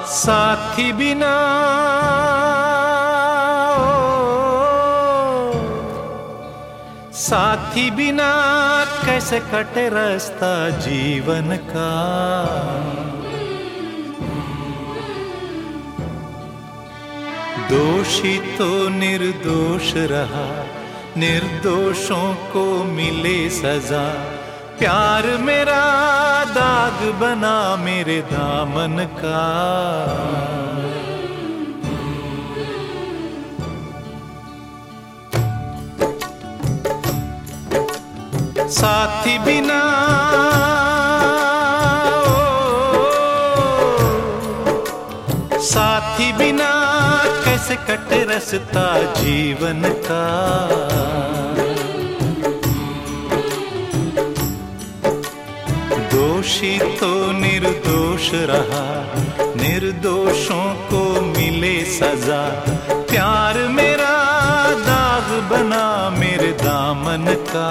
साथी बिना साथी बिना कैसे कटे रास्ता जीवन का। दोषी तो निर्दोष रहा, निर्दोषों को मिले सजा। प्यार मेरा दाग बना मेरे दामन का। साथी बिना साथी बिना कैसे कटे रास्ता जीवन का। दोषी तो निर्दोष रहा, निर्दोषों को मिले सजा। प्यार मेरा दाग बना मेरे दामन का।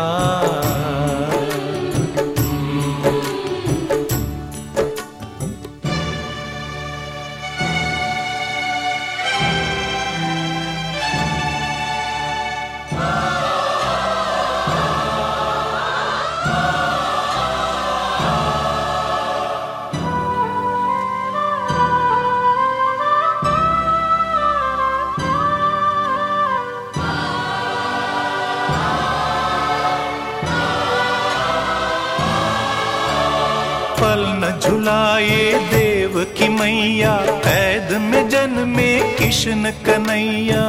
पल न झुलाए देव की मैया, कैद में जन्मे कृष्ण कन्हैया।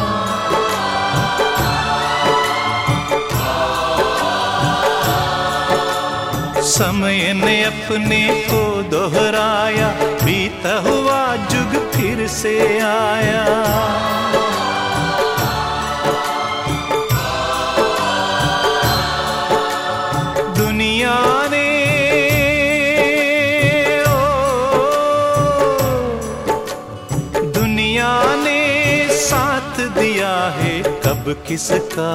समय ने अपने को दोहराया, बीता हुआ जुग फिर से आया। दुनिया ने साथ दिया है कब किसका।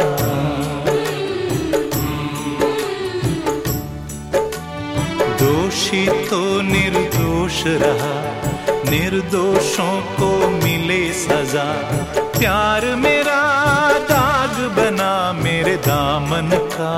दोषी तो निर्दोष रहा, निर्दोषों को मिले सजा। प्यार मेरा दाग बना मेरे दामन का।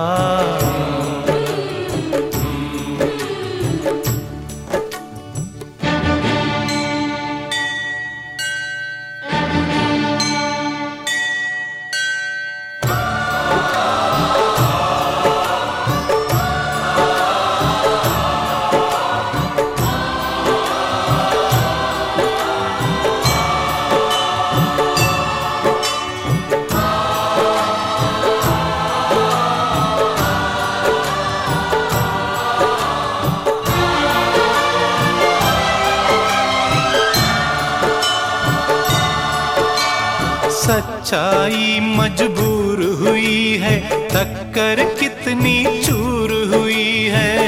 सच्चाई मजबूर हुई है, टक्कर कितनी चूर हुई है।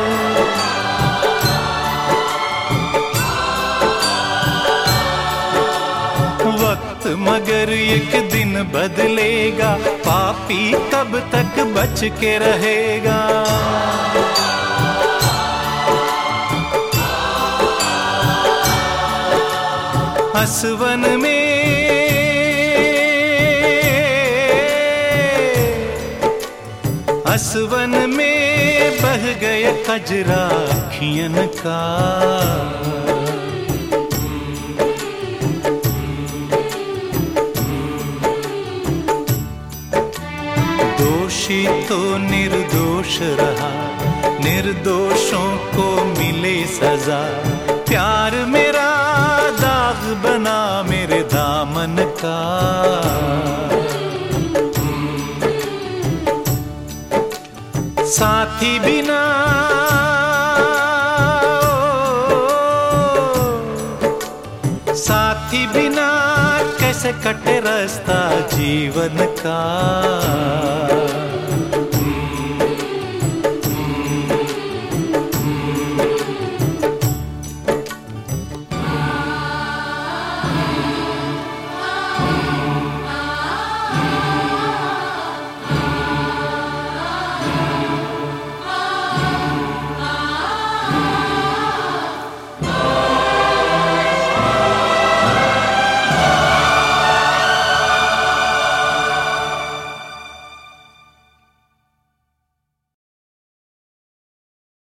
वक्त मगर एक दिन बदलेगा, पापी कब तक बच के रहेगा। असवन में असवन में बह गया कजरा अखियन का। दोषी तो निर्दोष रहा, निर्दोषों को मिले सजा। प्यार मेरा दाग बना मेरे दामन का। साथी बिना साथी बिना कैसे कटे रास्ता जीवन का।